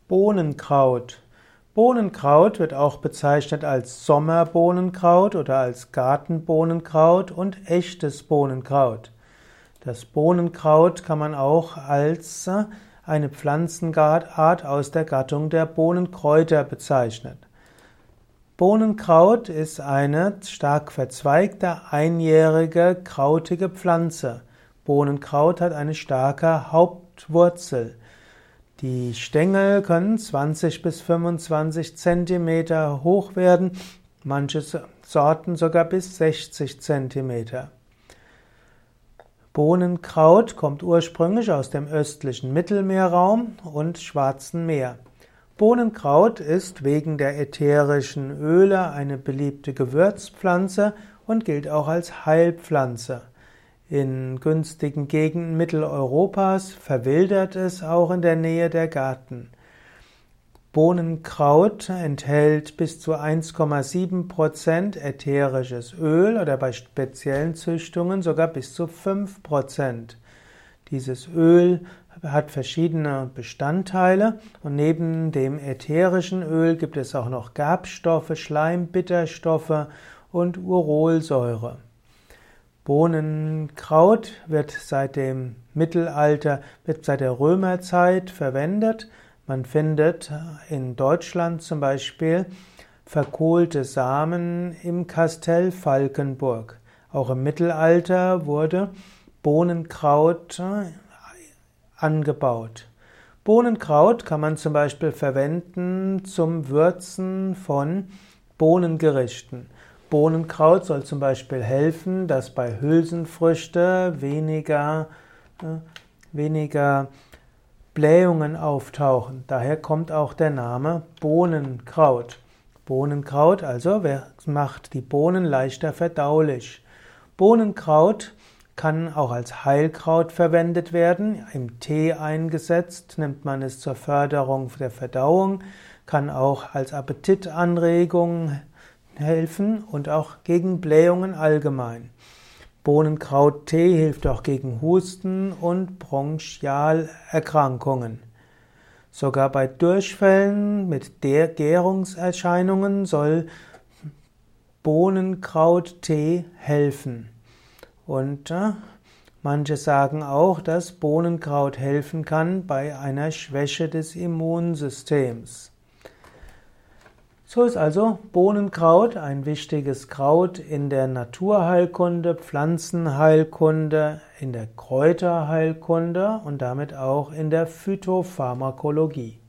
Bohnenkraut. Bohnenkraut wird auch bezeichnet als Sommerbohnenkraut oder als Gartenbohnenkraut und echtes Bohnenkraut. Das Bohnenkraut kann man auch als eine Pflanzenart aus der Gattung der Bohnenkräuter bezeichnen. Bohnenkraut ist eine stark verzweigte, einjährige, krautige Pflanze. Bohnenkraut hat eine starke Hauptwurzel. Die Stängel können 20 bis 25 Zentimeter hoch werden, manche Sorten sogar bis 60 Zentimeter. Bohnenkraut kommt ursprünglich aus dem östlichen Mittelmeerraum und Schwarzen Meer. Bohnenkraut ist wegen der ätherischen Öle eine beliebte Gewürzpflanze und gilt auch als Heilpflanze. In günstigen Gegenden Mitteleuropas verwildert es auch in der Nähe der Gärten. Bohnenkraut enthält bis zu 1,7% ätherisches Öl oder bei speziellen Züchtungen sogar bis zu 5%. Dieses Öl hat verschiedene Bestandteile und neben dem ätherischen Öl gibt es auch noch Gerbstoffe, Schleimbitterstoffe und Ursolsäure. Bohnenkraut wird seit dem Mittelalter, seit der Römerzeit verwendet. Man findet in Deutschland zum Beispiel verkohlte Samen im Kastell Falkenburg. Auch im Mittelalter wurde Bohnenkraut angebaut. Bohnenkraut kann man zum Beispiel verwenden zum Würzen von Bohnengerichten. Bohnenkraut soll zum Beispiel helfen, dass bei Hülsenfrüchten weniger Blähungen auftauchen. Daher kommt auch der Name Bohnenkraut. Bohnenkraut also macht die Bohnen leichter verdaulich. Bohnenkraut kann auch als Heilkraut verwendet werden. Im Tee eingesetzt nimmt man es zur Förderung der Verdauung, kann auch als Appetitanregung helfen und auch gegen Blähungen allgemein. Bohnenkrauttee hilft auch gegen Husten und Bronchialerkrankungen. Sogar bei Durchfällen mit Gärungserscheinungen soll Bohnenkrauttee helfen. Und manche sagen auch, dass Bohnenkraut helfen kann bei einer Schwäche des Immunsystems. So ist also Bohnenkraut ein wichtiges Kraut in der Naturheilkunde, Pflanzenheilkunde, in der Kräuterheilkunde und damit auch in der Phytopharmakologie.